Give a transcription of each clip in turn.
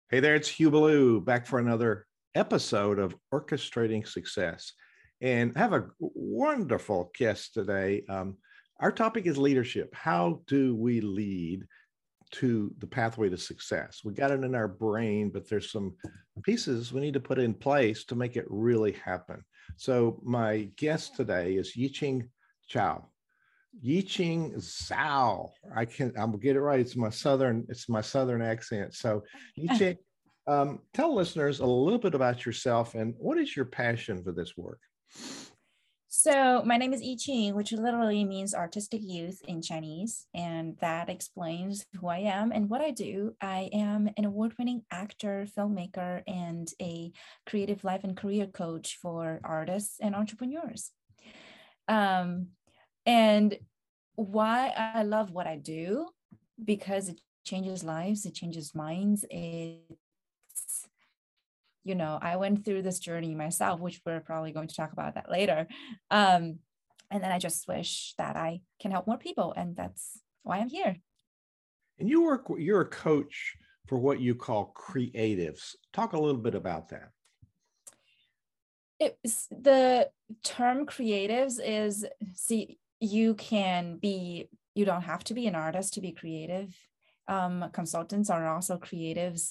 Hey there, it's Hugh Ballou back for another episode of Orchestrating Success. And I have a wonderful guest today. Our topic is leadership. How do we lead to the pathway to success? We got it in our brain, but there's some pieces we need to put in place to make it really happen. So my guest today is Yiching Zhao. Yiching Zhao. I'm gonna get it right. It's my southern accent. So Yiching, tell listeners a little bit about yourself and what is your passion for this work? So my name is Yi Qing, which literally means artistic youth in Chinese. And that explains who I am and what I do. I am an award-winning actor, filmmaker, and a creative life and career coach for artists and entrepreneurs. And why I love what I do, because it changes lives, it changes minds. I went through this journey myself, which we're probably going to talk about that later. And then I just wish that I can help more people. And that's why I'm here. And you're a coach for what you call creatives. Talk a little bit about that. The term creatives is, you don't have to be an artist to be creative. Consultants are also creatives.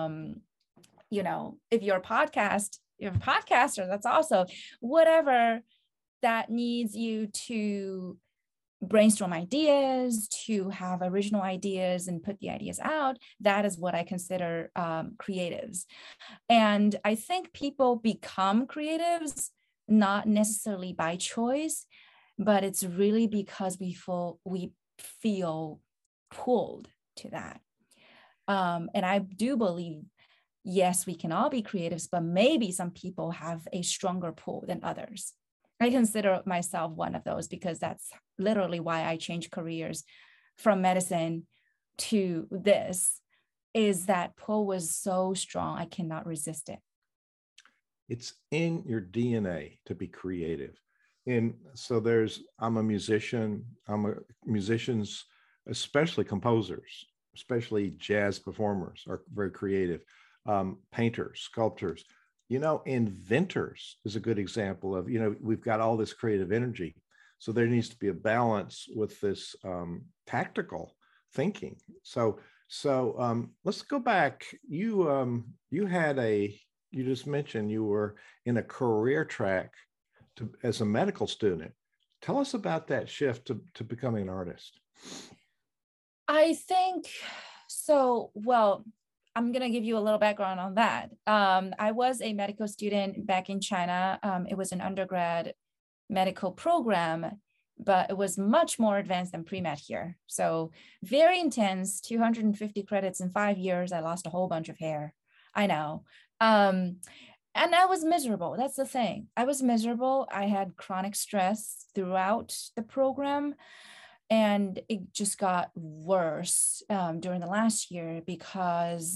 If you're a podcaster, that's also whatever that needs you to brainstorm ideas, to have original ideas and put the ideas out. That is what I consider creatives. And I think people become creatives, not necessarily by choice, but it's really because we feel pulled to that. And I do believe, yes, we can all be creatives, but maybe some people have a stronger pull than others. I consider myself one of those because that's literally why I changed careers from medicine to this, is that pull was so strong, I cannot resist it. It's in your DNA to be creative. And so I'm a musician, musicians, especially composers, especially jazz performers are very creative. Painters, sculptors, inventors is a good example of, we've got all this creative energy. So there needs to be a balance with this tactical thinking. So let's go back. You just mentioned you were in a career track as a medical student. Tell us about that shift to becoming an artist. I think so. Well, I'm going to give you a little background on that. I was a medical student back in China. It was an undergrad medical program, but it was much more advanced than pre-med here. So very intense, 250 credits in 5 years. I lost a whole bunch of hair. I know. And I was miserable. That's the thing. I was miserable. I had chronic stress throughout the program. And it just got worse during the last year because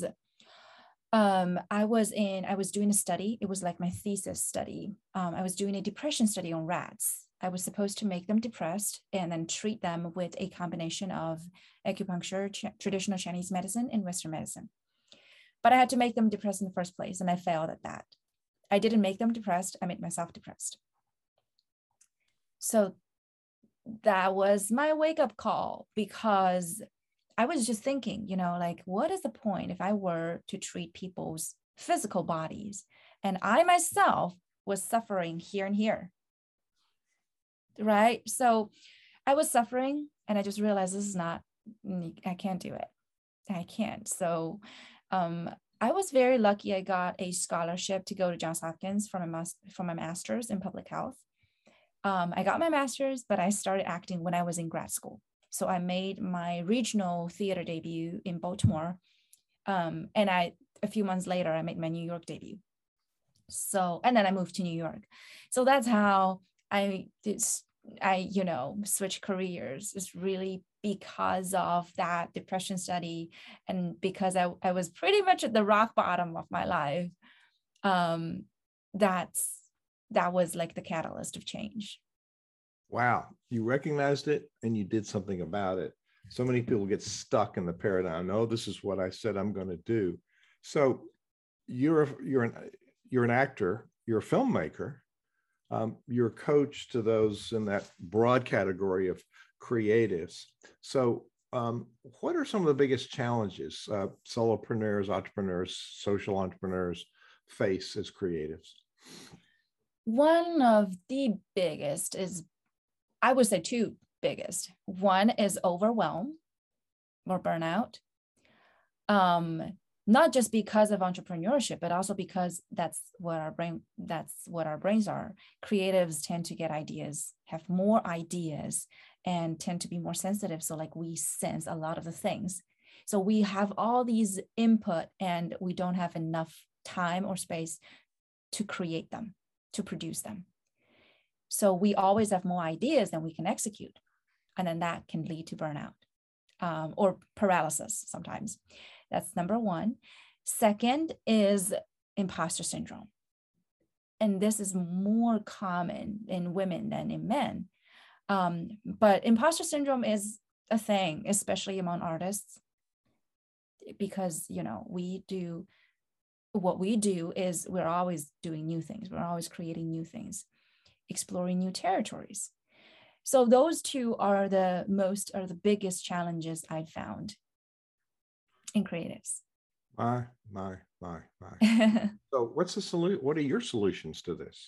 I was doing a study. It was like my thesis study. I was doing a depression study on rats. I was supposed to make them depressed and then treat them with a combination of acupuncture, traditional Chinese medicine, and Western medicine. But I had to make them depressed in the first place, and I failed at that. I didn't make them depressed. I made myself depressed. So that was my wake-up call, because I was just thinking, what is the point if I were to treat people's physical bodies and I myself was suffering here and here, right? So I was suffering and I just realized I can't do it. I can't. So I was very lucky. I got a scholarship to go to Johns Hopkins for my master's in public health. I got my master's, but I started acting when I was in grad school. So I made my regional theater debut in Baltimore. And a few months later, I made my New York debut. And then I moved to New York. So that's how I switched careers. It's really because of that depression study. And because I was pretty much at the rock bottom of my life. That was like the catalyst of change. Wow. You recognized it and you did something about it. So many people get stuck in the paradigm. No, this is what I said I'm going to do. So you're an actor, you're a filmmaker, you're a coach to those in that broad category of creatives. So what are some of the biggest challenges solopreneurs, entrepreneurs, social entrepreneurs face as creatives? One of the biggest is, I would say two biggest. One is overwhelm or burnout. Not just because of entrepreneurship, but also because that's what our brains are. Creatives tend to get ideas, have more ideas, and tend to be more sensitive. So like we sense a lot of the things. So we have all these input and we don't have enough time or space to create them, to produce them. So we always have more ideas than we can execute. And then that can lead to burnout or paralysis sometimes. That's number one. Second is imposter syndrome. And this is more common in women than in men. But imposter syndrome is a thing, especially among artists, because, what we do is we're always doing new things. We're always creating new things, exploring new territories. So those two are the biggest challenges I found in creatives. My. So what's the solution? What are your solutions to this?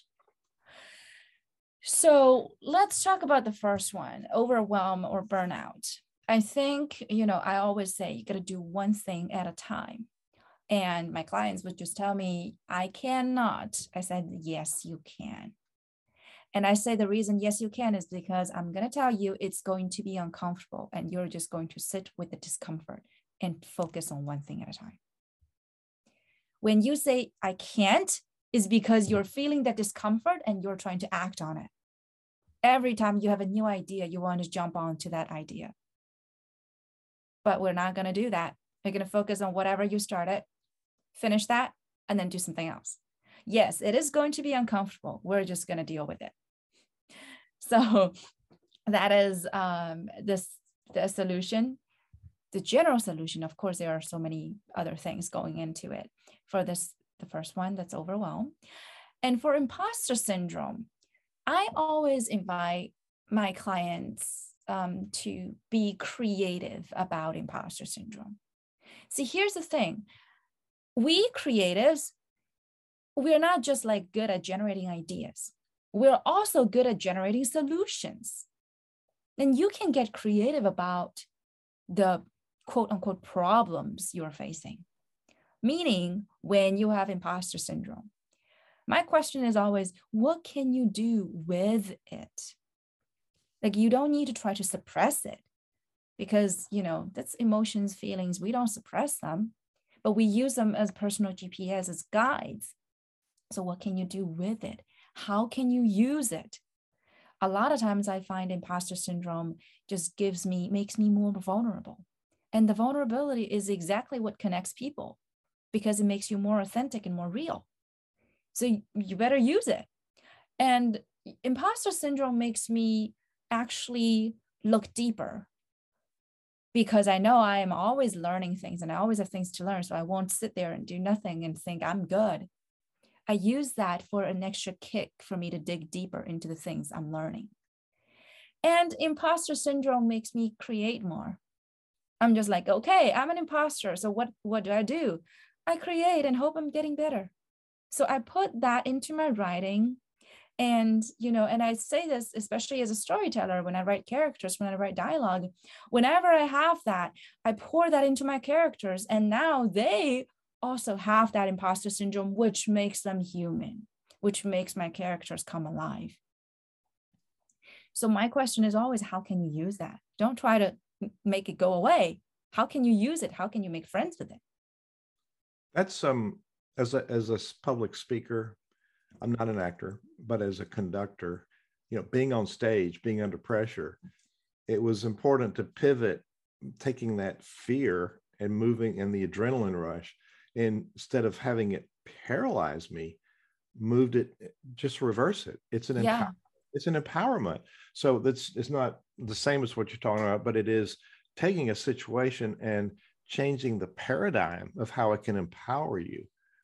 So let's talk about the first one, overwhelm or burnout. I think, I always say you got to do one thing at a time. And my clients would just tell me, I cannot. I said, yes, you can. And I say the reason, yes, you can, is because I'm going to tell you it's going to be uncomfortable and you're just going to sit with the discomfort and focus on one thing at a time. When you say, I can't, is because you're feeling that discomfort and you're trying to act on it. Every time you have a new idea, you want to jump onto that idea. But we're not going to do that. We're going to focus on whatever you started, finish that, and then do something else. Yes, it is going to be uncomfortable. We're just going to deal with it. So that is the solution. The general solution, of course, there are so many other things going into it. For this, the first one, that's overwhelm. And for imposter syndrome, I always invite my clients to be creative about imposter syndrome. See, here's the thing. We creatives, we're not just like good at generating ideas. We're also good at generating solutions. And you can get creative about the quote unquote problems you're facing. Meaning when you have imposter syndrome, my question is always, what can you do with it? Like you don't need to try to suppress it because, that's emotions, feelings. We don't suppress them, but we use them as personal GPS, as guides. So what can you do with it? How can you use it? A lot of times I find imposter syndrome just makes me more vulnerable. And the vulnerability is exactly what connects people because it makes you more authentic and more real. So you better use it. And imposter syndrome makes me actually look deeper because I know I am always learning things and I always have things to learn. So I won't sit there and do nothing and think I'm good. I use that for an extra kick for me to dig deeper into the things I'm learning. And imposter syndrome makes me create more. I'm just like, okay, I'm an imposter. So what do? I create and hope I'm getting better. So I put that into my writing. And, and I say this, especially as a storyteller, when I write characters, when I write dialogue, whenever I have that, I pour that into my characters. And now they also have that imposter syndrome, which makes them human, which makes my characters come alive. So my question is always, how can you use that? Don't try to make it go away. How can you use it? How can you make friends with it? That's as a public speaker, I'm not an actor, but as a conductor, being on stage, being under pressure, it was important to pivot, taking that fear and moving in the adrenaline rush, instead of having it paralyze me, moved it, just reverse it. It's an empowerment. So it's not the same as what you're talking about, but it is taking a situation and changing the paradigm of how it can empower you.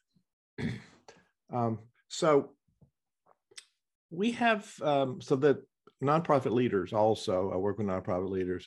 So we have, so the nonprofit leaders also, I work with nonprofit leaders,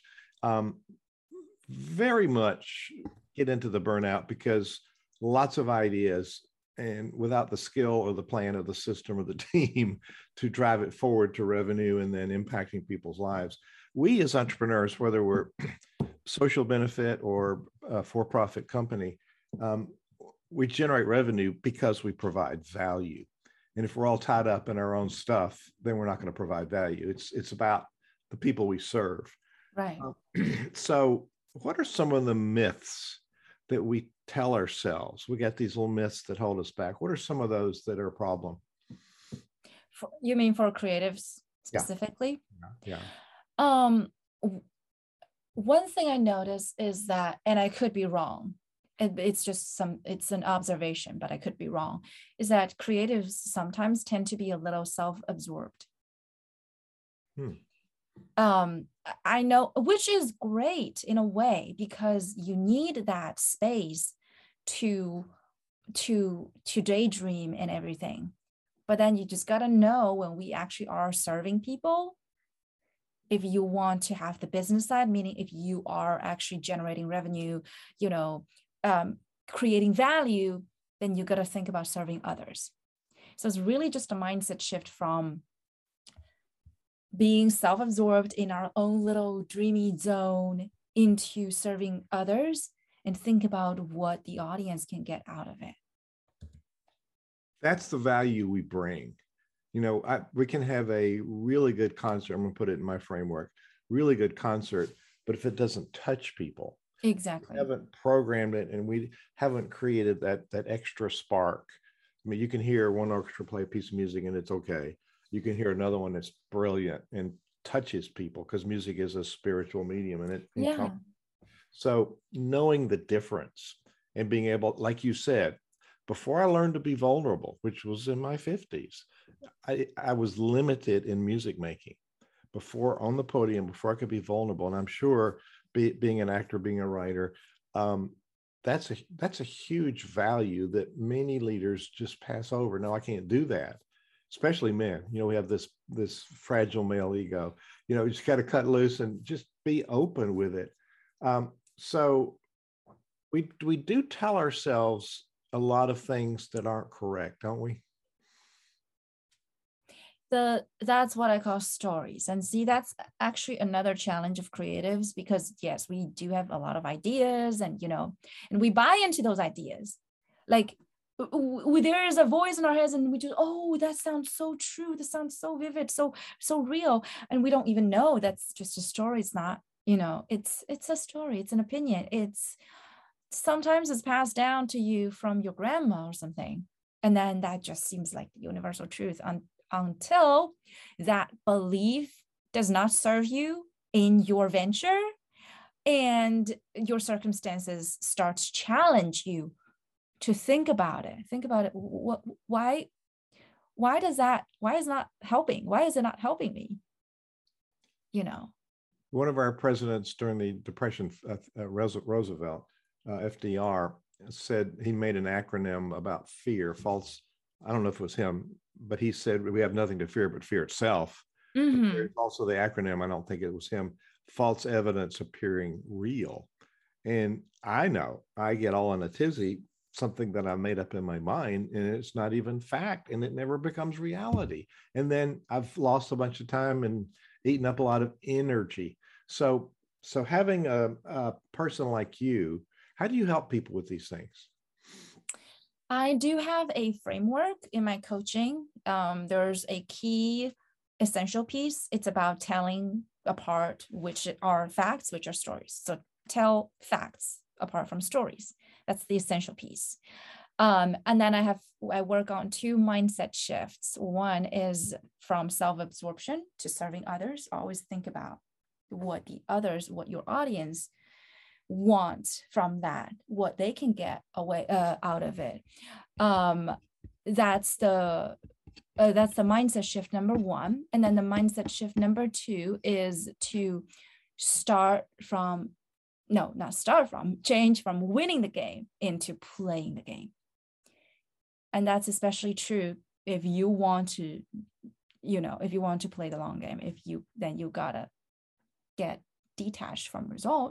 very much get into the burnout because lots of ideas, and without the skill or the plan of the system or the team to drive it forward to revenue and then impacting people's lives. We as entrepreneurs, whether we're social benefit or a for-profit company, we generate revenue because we provide value. And if we're all tied up in our own stuff, then we're not going to provide value. It's about the people we serve. Right. So what are some of the myths that we tell ourselves? We got these little myths that hold us back. What are some of those that are a problem? You mean for creatives specifically? Yeah. One thing I noticed is that, and I could be wrong, it's an observation, but I could be wrong, is that creatives sometimes tend to be a little self-absorbed. I know, which is great in a way, because you need that space to daydream and everything. But then you just got to know when we actually are serving people, if you want to have the business side, meaning if you are actually generating revenue, creating value, then you got to think about serving others. So it's really just a mindset shift from being self-absorbed in our own little dreamy zone into serving others and think about what the audience can get out of it. That's the value we bring. We can have a really good concert. I'm going to put it in my framework, really good concert, but if it doesn't touch people, exactly, we haven't programmed it and we haven't created that extra spark. I mean, you can hear one orchestra play a piece of music and it's okay. You can hear another one that's brilliant and touches people, because music is a spiritual medium, and it so knowing the difference and being able, like you said, before I learned to be vulnerable, which was in my 50s, I was limited in music making. Before on the podium, before I could be vulnerable, and I'm sure being an actor, being a writer, that's a huge value that many leaders just pass over. No, I can't do that. Especially men, we have this fragile male ego. You just got to cut loose and just be open with it. So we do tell ourselves a lot of things that aren't correct, don't we? That's what I call stories. And see, that's actually another challenge of creatives, because yes, we do have a lot of ideas, and and we buy into those ideas. Like, there is a voice in our heads and we just, oh, that sounds so true, this sounds so vivid, so real, and we don't even know that's just a story. It's not, it's a story, it's an opinion, sometimes it's passed down to you from your grandma or something, and then that just seems like the universal truth until that belief does not serve you in your venture and your circumstances start to challenge you to think about it. Why is not helping? Why is it not helping me? One of our presidents during the Depression, Roosevelt, FDR, said he made an acronym about fear. I don't know if it was him, but he said we have nothing to fear but fear itself. Mm-hmm. There's also the acronym, I don't think it was him, false evidence appearing real. And I know I get all in a tizzy, something that I made up in my mind, and it's not even fact, and it never becomes reality. And then I've lost a bunch of time and eaten up a lot of energy. So having a person like you, how do you help people with these things? I do have a framework in my coaching. There's a key essential piece. It's about telling apart which are facts, which are stories. So tell facts apart from stories. That's the essential piece. And then I work on 2 mindset shifts. One is from self-absorption to serving others. Always think about what your audience want from that, what they can get away out of it. That's the mindset shift number 1. And then the mindset shift number 2 is to start from no, not start from, change from winning the game into playing the game. And that's especially true if you want to, if you want to play the long game. Then you gotta get detached from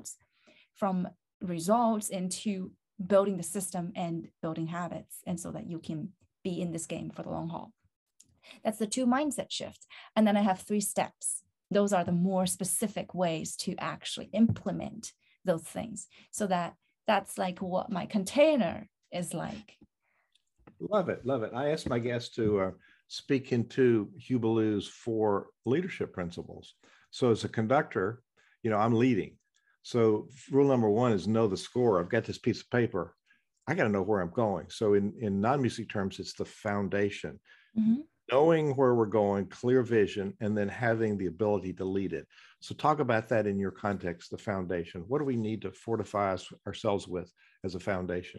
results into building the system and building habits, and so that you can be in this game for the long haul. That's the 2 mindset shifts. And then I have 3 steps. Those are the more specific ways to actually implement those things. So that's like what my container is like. Love it. Love it. I asked my guests to speak into Hugh Ballou's 4 leadership principles. So as a conductor, I'm leading. So rule number 1 is know the score. I've got this piece of paper. I got to know where I'm going. So in non-music terms, it's the foundation. Mm-hmm. Knowing where we're going, clear vision, and then having the ability to lead it. So talk about that in your context, the foundation. What do we need to fortify ourselves with as a foundation?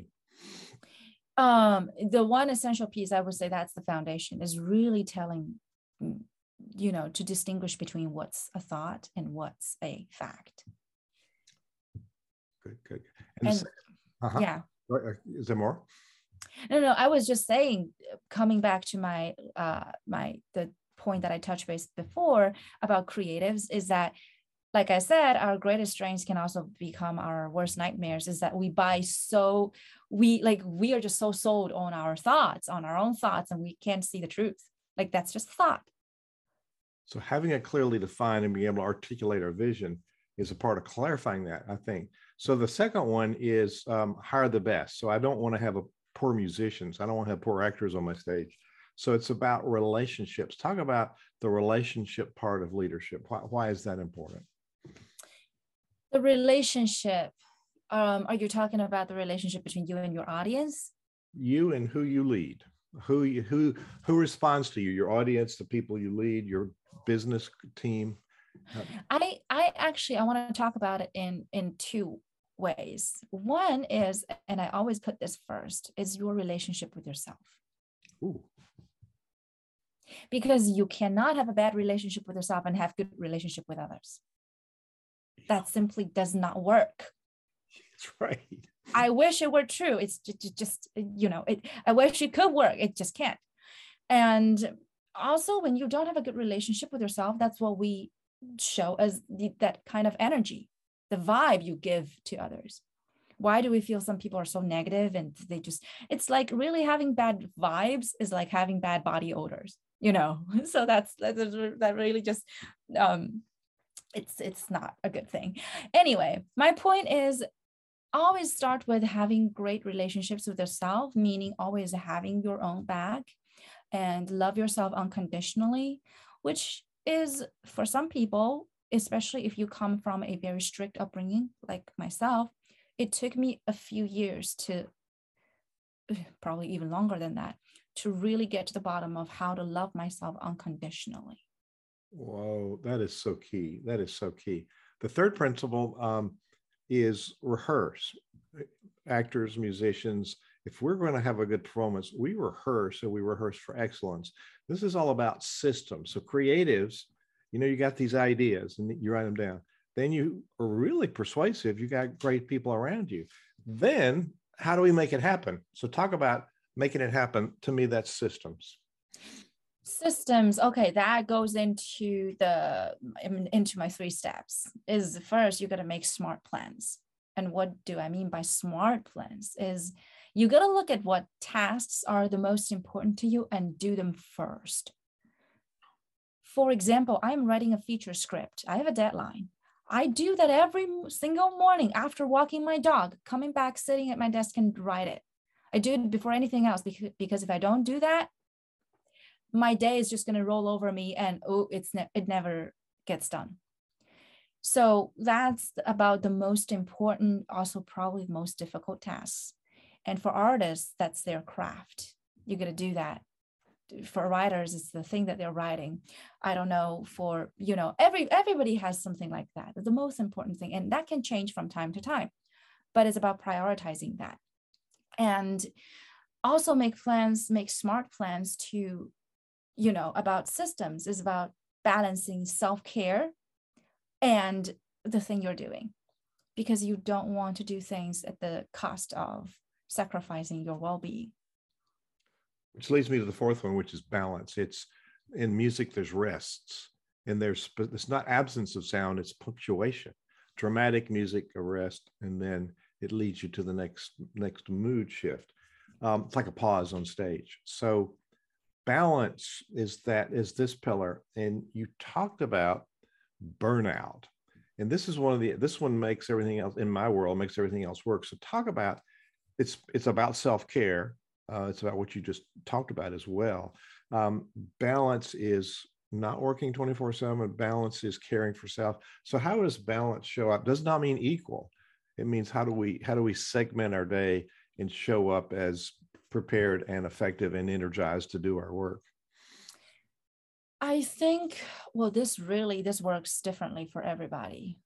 The one essential piece, I would say that's the foundation, is really telling, to distinguish between what's a thought and what's a fact. Good. And yeah. Is there more? No, I was just saying, coming back to the point that I touched base before about creatives, is that, like I said, our greatest strengths can also become our worst nightmares. Is that we are just so sold on our own thoughts, and we can't see the truth. Like, that's just thought. So having it clearly defined and being able to articulate our vision is a part of clarifying that, I think. So the second one is hire the best. So I don't want to have poor musicians. I don't want to have poor actors on my stage. So it's about relationships. Talk about the relationship part of leadership. Why is that important? The relationship, are you talking about the relationship between you and your audience? You and who you lead, who responds to you, your audience, the people you lead, your business team. I want to talk about it in 2 ways. One is, and I always put this first, is your relationship with yourself. Ooh. Because you cannot have a bad relationship with yourself and have good relationship with others. That simply does not work. That's right. I wish it were true. It's just I wish it could work. It just can't. And also, when you don't have a good relationship with yourself, that's what we show as that kind of energy, the vibe you give to others. Why do we feel some people are so negative and it's like really having bad vibes is like having bad body odors, so that really just, it's not a good thing. Anyway, my point is, always start with having great relationships with yourself, meaning always having your own back and love yourself unconditionally, which is, for some people, especially if you come from a very strict upbringing like myself, it took me a few years to, probably even longer than that, to really get to the bottom of how to love myself unconditionally. Whoa, that is so key. That is so key. The third principle is rehearse. Actors, musicians, if we're going to have a good performance, we rehearse, and we rehearse for excellence. This is all about systems. So creatives, you got these ideas and you write them down. Then you are really persuasive. You got great people around you. Then how do we make it happen? So talk about making it happen. To me, that's systems. Systems. Okay, that goes into my 3 steps. Is first, you got to make smart plans. And what do I mean by smart plans? Is you got to look at what tasks are the most important to you and do them first. For example, I'm writing a feature script. I have a deadline. I do that every single morning after walking my dog, coming back, sitting at my desk and write it. I do it before anything else because if I don't do that, my day is just going to roll over me and it never gets done. So that's about the most important, also probably the most difficult tasks. And for artists, that's their craft. You got to do that. For writers, it's the thing that they're writing. I don't know, for, everybody has something like that. The most important thing, and that can change from time to time, but it's about prioritizing that. And also make smart plans to, about systems, is about balancing self-care and the thing you're doing. because you don't want to do things at the cost of sacrificing your well-being. Which leads me to the fourth one, which is balance. It's in music, there's rests, and it's not absence of sound, it's punctuation. Dramatic music, a rest, and then it leads you to the next mood shift. It's like a pause on stage. So balance is this pillar. And you talked about burnout. And this one makes everything else in my world, makes everything else work. So talk about, it's about self-care. It's about what you just talked about as well. Balance is not working 24/7. Balance is caring for self. So how does balance show up? Does not mean equal. It means how do we segment our day and show up as prepared and effective and energized to do our work? I think, well, this works differently for everybody.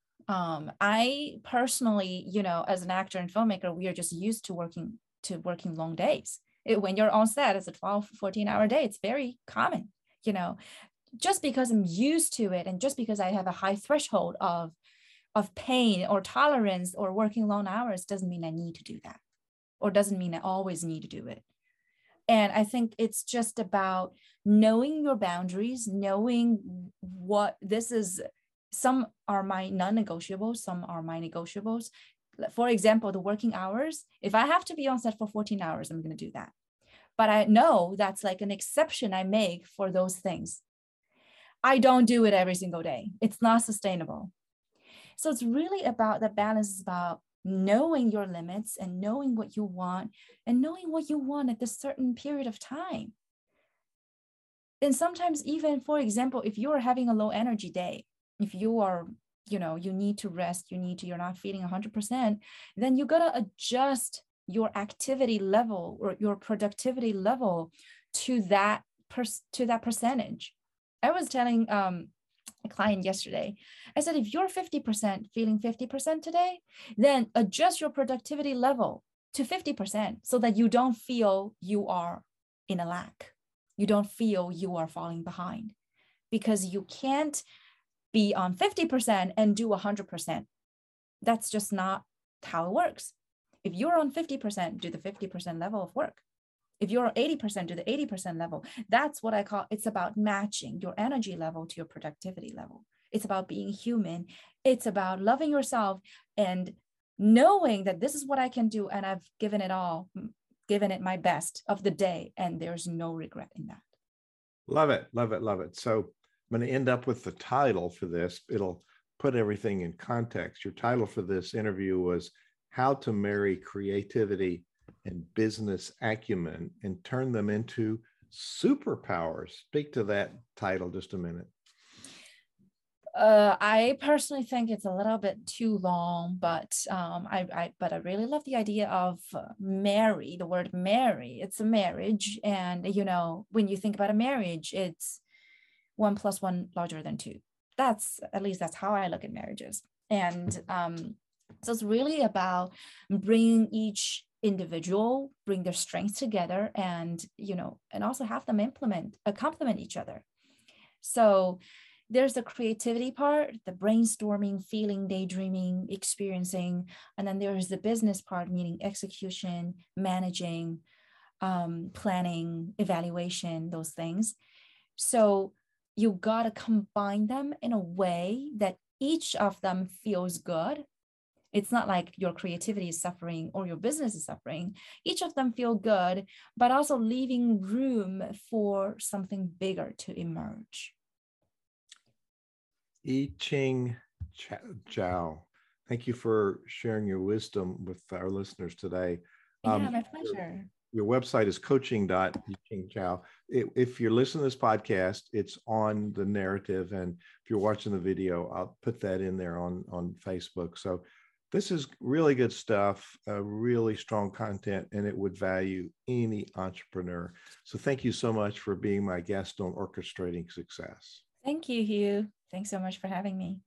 I personally, as an actor and filmmaker, we are just used to working long days. When you're on set, it's a 12, 14-hour day. It's very common, just because I'm used to it. And just because I have a high threshold of pain or tolerance or working long hours doesn't mean I need to do that, or doesn't mean I always need to do it. And I think it's just about knowing your boundaries, knowing what this is. Some are my non-negotiables, some are my negotiables. For example, the working hours, if I have to be on set for 14 hours, I'm going to do that. But I know that's like an exception I make for those things. I don't do it every single day. It's not sustainable. So it's really about the balance, is about knowing your limits and knowing what you want and knowing what you want at this certain period of time. And sometimes even, for example, if you are having a low energy day, if you are, you need to rest, you're not feeling 100%, then you got to adjust your activity level or your productivity level to that percentage. I was telling a client yesterday, I said, if you're 50% feeling 50% today, then adjust your productivity level to 50% so that you don't feel you are in a lack. You don't feel you are falling behind, because you can't be on 50% and do 100%. That's just not how it works. If you're on 50%, do the 50% level of work. If you're 80%, do the 80% level. That's what I call, it's about matching your energy level to your productivity level. It's about being human. It's about loving yourself and knowing that this is what I can do. And I've given it my best of the day. And there's no regret in that. Love it. Love it. Love it. So I'm going to end up with the title for this. It'll put everything in context. Your title for this interview was How to Marry Creativity and Business Acumen and Turn Them into Superpowers. Speak to that title just a minute. I personally think it's a little bit too long, but I really love the idea of marry. The word marry, it's a marriage, and when you think about a marriage, it's 1 + 1 larger than 2. That's how I look at marriages, and so it's really about bringing each individual, bring their strengths together, and and also have them complement each other. So there's the creativity part, the brainstorming, feeling, daydreaming, experiencing. And then there's the business part, meaning execution, managing, planning, evaluation, those things. So you got to combine them in a way that each of them feels good. It's not like your creativity is suffering or your business is suffering. Each of them feel good, but also leaving room for something bigger to emerge. Yi-Ching Zhao, thank you for sharing your wisdom with our listeners today. Yeah, my pleasure. Your website is coaching.yichingzhao. If you're listening to this podcast, it's on the narrative. And if you're watching the video, I'll put that in there on Facebook. So this is really good stuff, really strong content, and it would value any entrepreneur. So thank you so much for being my guest on Orchestrating Success. Thank you, Hugh. Thanks so much for having me.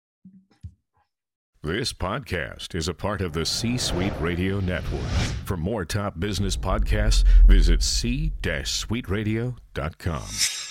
This podcast is a part of the C-Suite Radio Network. For more top business podcasts, visit c-suiteradio.com.